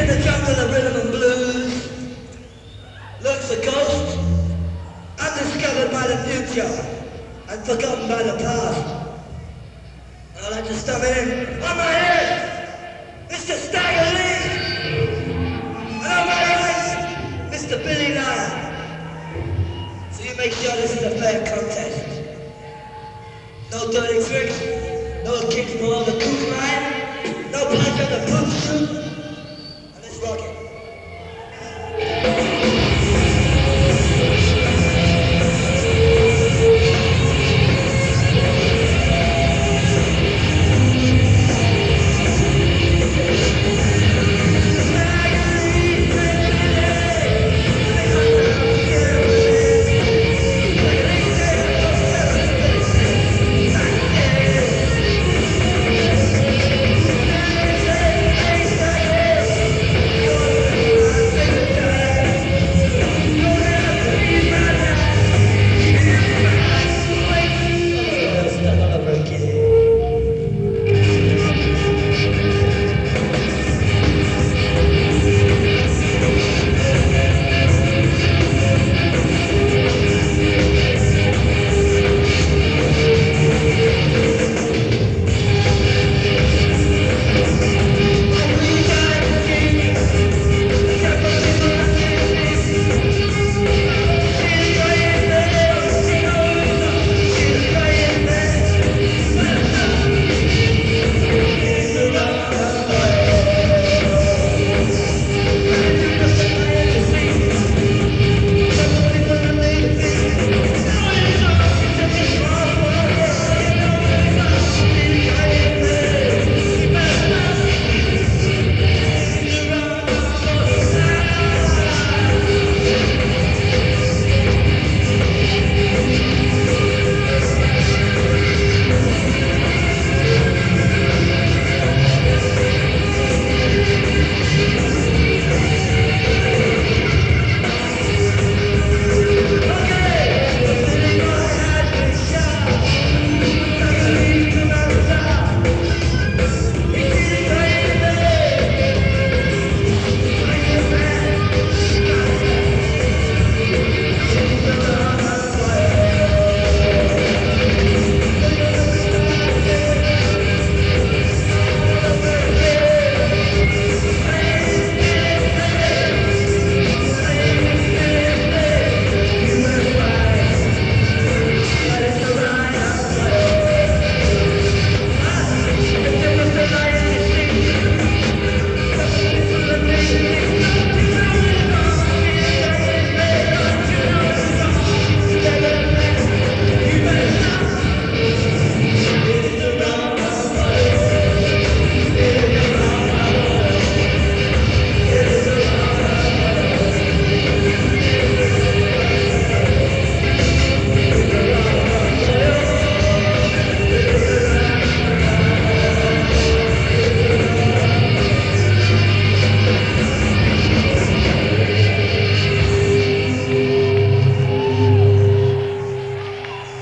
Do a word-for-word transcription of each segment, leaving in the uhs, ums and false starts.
the jungle of rhythm and blues lurks a ghost, undiscovered by the future and forgotten by the past. And I'd like to stop it in. On my head, Mister Stagger Lee. And on my right, Mister Billy Lyon. So you make sure this is a fair contest. No dirty tricks, no kicks below the coop line, no punch on the punch suit. And let's rock it.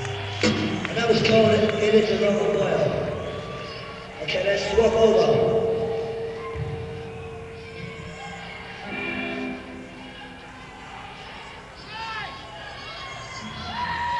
It is a rubber boil. Okay, let's swap over.